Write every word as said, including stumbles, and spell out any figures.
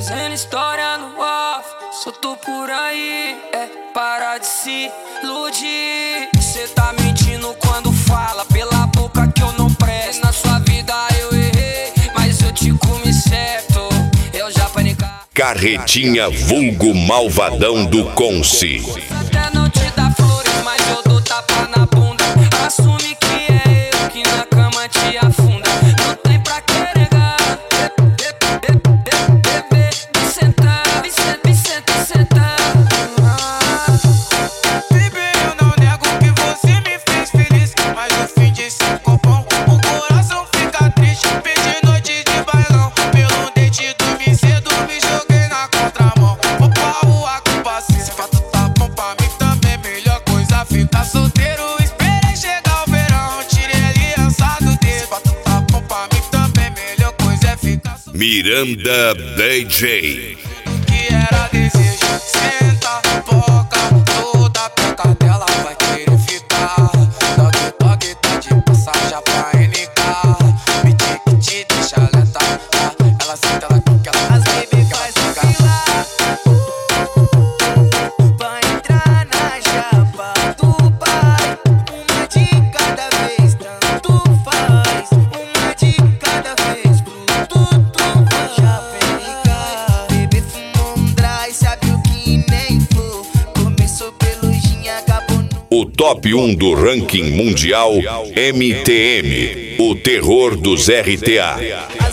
Fazendo história no off, solto por aí. É, para de se iludir. Cê tá mentindo quando fala pela boca que eu não presto. Na sua vida eu errei, mas eu te comi certo. Eu já panicar. Carretinha vulgo malvadão do Conce. Até não te dá flores, mas eu dou tapa na bunda. Assume que é eu que na cama te afunda. Não tem pra que negar. Bebê, me sentar, me sentar, me sentar, sentar. Baby, eu não nego que você me fez feliz, mas no fim de cinco copão o coração fica triste. Perdi noite de bailão, pelo dente dormi cedo, me joguei na contramão. Vou pra rua com paciência, se fato tá bom pra mim também. Melhor coisa ficar solteiro. Esperei chegar o verão, tirei aliança do dedo. Se fato tá bom pra mim também. Melhor coisa é ficar solteiro. Miranda D J. Que era desejo, senta, foca, toda peca dela vai querer ficar. Toque, toque, tá de passagem pra N K. Me tique, te deixa lenta. Ela senta, ela quica, ela baby faz ficar. Vai entrar na chapa do pai. Uma de cada vez, tanto faz. Uma de cada vez, tudo faz. Já penica, bebê fumou um dry, sabe o que nem for. Começou pelo gin, acabou no... O top um do ranking mundial M T M. O terror dos R T A.